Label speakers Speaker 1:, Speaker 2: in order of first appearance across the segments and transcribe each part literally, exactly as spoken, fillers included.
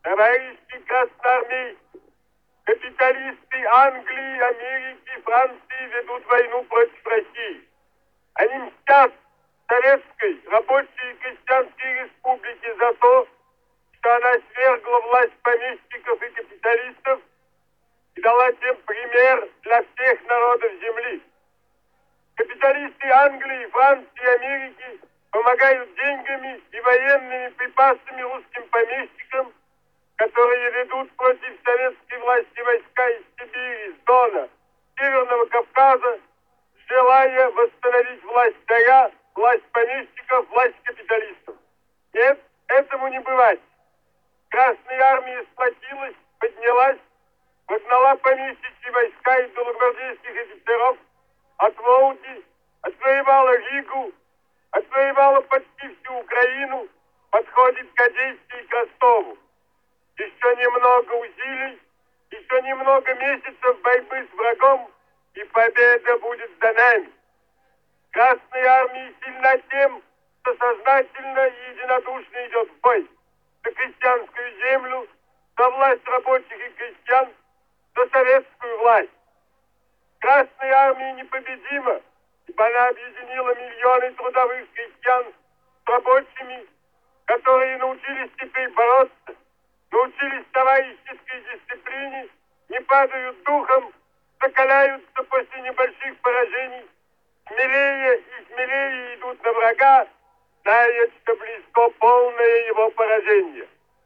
Speaker 1: Товарищи красноармейцы, капиталисты Англии, Америки, Франции ведут войну против России. Они мстят Советской рабочей и крестьянской республике за то, что она свергла власть помещиков и капиталистов и дала тем пример для всех народов земли. Капиталисты Англии, Франции, Америки помогают деньгами и военными припасами русским помещикам, которые ведут против советской власти войска из Сибири, с Дона, Северного Кавказа, желая восстановить власть царя, власть помещиков, власть капиталистов. Нет, этому не бывать. Красная армия сплотилась, поднялась, вогнала помещичьи войска и белогвардейских офицеров от Волги, отвоевала Ригу, отвоевала почти всю Украину, подходит к Одессе и к Ростову. Еще немного усилий, еще немного месяцев борьбы с врагом, и победа будет за нами. Красная армия сильна тем, что сознательно и единодушно идет в бой за крестьянскую землю, за власть рабочих и крестьян, за советскую власть. Красная армия непобедима, ибо она объединила миллионы трудовых крестьян с рабочими, которые научились теперь бороться, научились товарищеской дисциплине, не падают духом, закаляются после небольших поражений, смелее и смелее идут на врага, зная, что близко полное его поражение.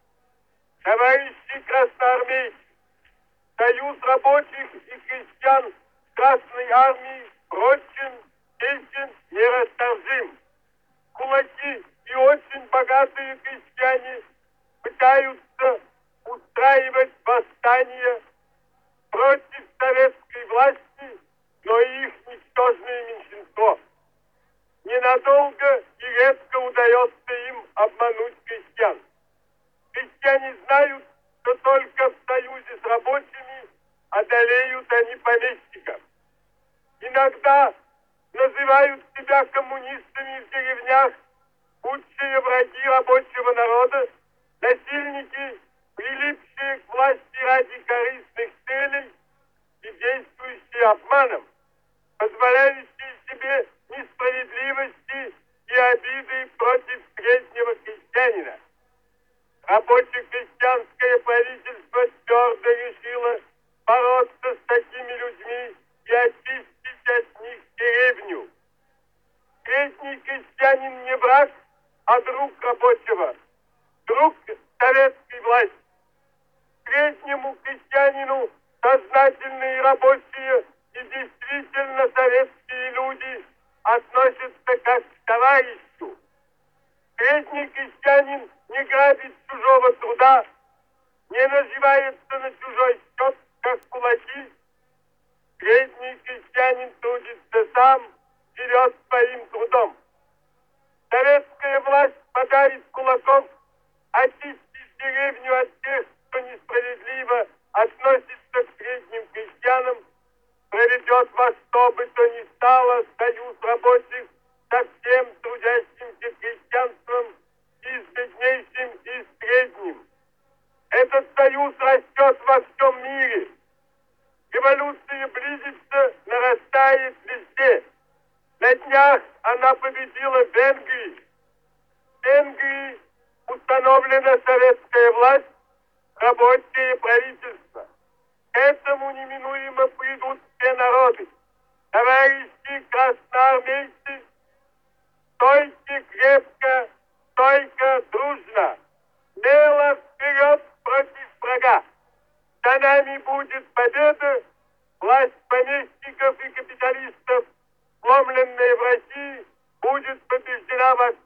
Speaker 1: Товарищи красноармейцы, союз рабочих и крестьян Красной армии прочен, честен, нерасторжим. Кулаки и очень богатые крестьяне пытаются устраивать восстание против советской власти, но их ничтожное меньшинство. Ненадолго и редко удается им обмануть крестьян. Крестьяне знают, что только в союзе с рабочими одолеют они помещиков. Иногда называют себя коммунистами в деревнях худшие враги рабочего народа, насильники, прилипшие к власти ради корыстных целей и действующие обманом, позволяющие себе несправедливости и обиды против среднего крестьянина. Рабоче-крестьянское правительство твердо решило бороться с такими людьми и очистить от них деревню. Средний крестьянин не враг, а друг рабочего, друг советской власти. Среднему крестьянину сознательные рабочие и действительно советские люди относятся как к товарищу. Средний крестьянин не грабит чужого труда, не наживается на чужой счет, как кулаки. Средний крестьянин трудится сам, живет своим трудом. Советская власть подарит кулаков очистить деревню от тех, кто несправедливо относится к средним крестьянам, проведет во что бы то ни стало союз рабочих со всем трудящимся крестьянством, и с беднейшим, и с средним. Этот союз растет во всем мире. Революция близится, нарастает везде. На днях она победила в Венгрии. В Венгрии установлена советская власть, рабочее правительство. К этому неминуемо придут все народы. Товарищи красноармейцы, стойте крепко, стойко, дружно. Смело вперед против врага. За нами будет победа, власть помещиков и капиталистов, сломленная в России, будет побеждена во